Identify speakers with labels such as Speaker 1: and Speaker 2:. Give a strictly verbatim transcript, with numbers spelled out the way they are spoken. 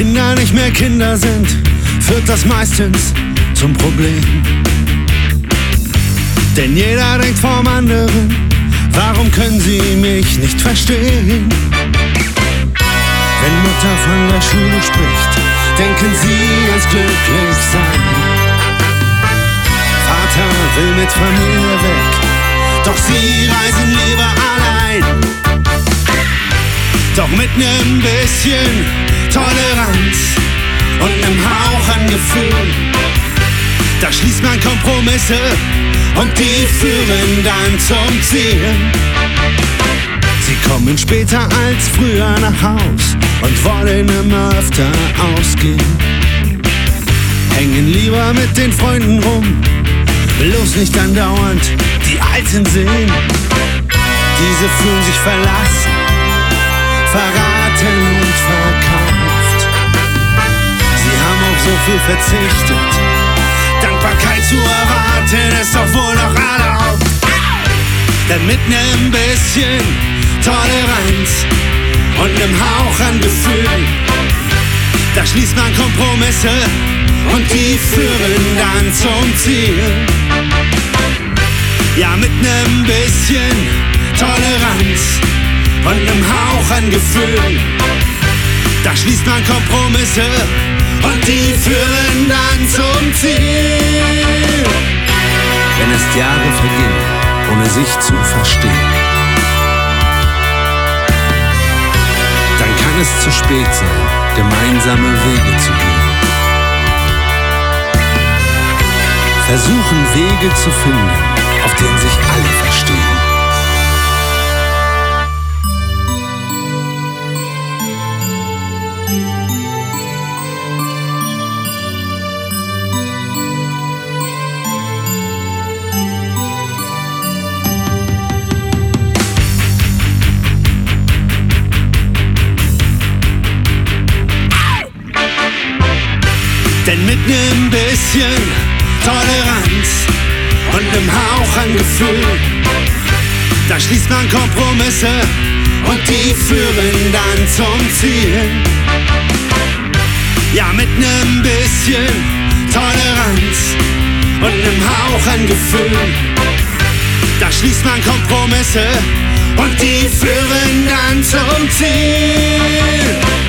Speaker 1: Kinder nicht mehr Kinder sind, führt das meistens zum Problem. Denn jeder denkt vom anderen, warum können sie mich nicht verstehen? Wenn Mutter von der Schule spricht, denken sie ans Glücklichsein. Vater will mit Familie weg, doch sie reisen lieber allein. Doch mit nem bisschen Toleranz und nem Hauch an Gefühl, da schließt man Kompromisse und die führen dann zum Ziel. Sie kommen später als früher nach Haus und wollen immer öfter ausgehen. Hängen lieber mit den Freunden rum, bloß nicht andauernd die Alten sehen. Diese fühlen sich verlassen, verraten und verkauft. Sie haben auf so viel verzichtet, Dankbarkeit zu erwarten ist doch wohl noch erlaubt. Denn mit nem bisschen Toleranz und nem Hauch an Gefühl, da schließt man Kompromisse und die führen dann zum Ziel. Ja, mit nem bisschen Toleranz und nem Hauch an Gefühl, da schließt man Kompromisse und die führen dann zum Ziel. Wenn erst Jahre vergehen, ohne sich zu verstehen, dann kann es zu spät sein, gemeinsame Wege zu gehen. Versuchen Wege zu finden, auf denen sich alle verstehen. Denn mit nem bisschen Toleranz und nem Hauch an Gefühl, da schließt man Kompromisse und die führen dann zum Ziel. Ja, mit nem bisschen Toleranz und nem Hauch an Gefühl, da schließt man Kompromisse und die führen dann zum Ziel.